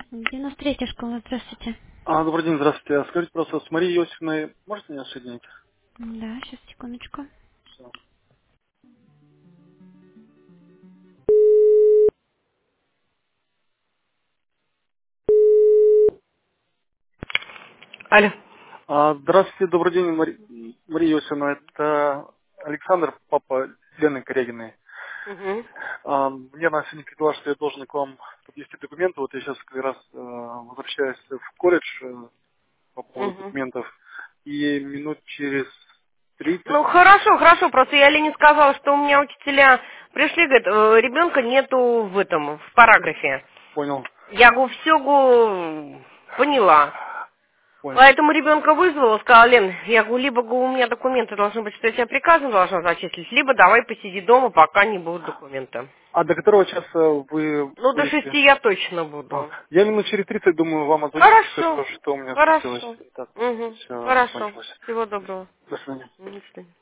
93-я школа, здравствуйте. Добрый день, здравствуйте. Скажите просто, с Марией Иосифовной можете меня соединить? Да, сейчас, секундочку. Всё. Алло. Здравствуйте, добрый день, Мария Иосифовна. Это Александр, папа Лены Корягиной. Угу. Мне она сегодня передала, что я должен к вам подвести документы. Вот я сейчас как раз возвращаюсь в колледж по поводу Угу. документов. И минут через 30 Ну хорошо, хорошо, просто я Лене сказала, что у меня учителя пришли, говорят, ребенка нету в этом, в параграфе. понял. Я говорю, все, поняла. Понял. Поэтому ребенка вызвала, сказала, Лен, я говорю, либо говорю, у меня документы должны быть, что я тебя приказом должна зачислить, либо давай посиди дома, пока не будут документа. До которого часа вы Ну, до будете? 6 я точно буду. Я минут через 30 думаю, вам отзвонюсь, Хорошо, скажу, что у меня случилось. хорошо. Так, Угу. все Хорошо. закончилось. Всего доброго. До свидания. До свидания.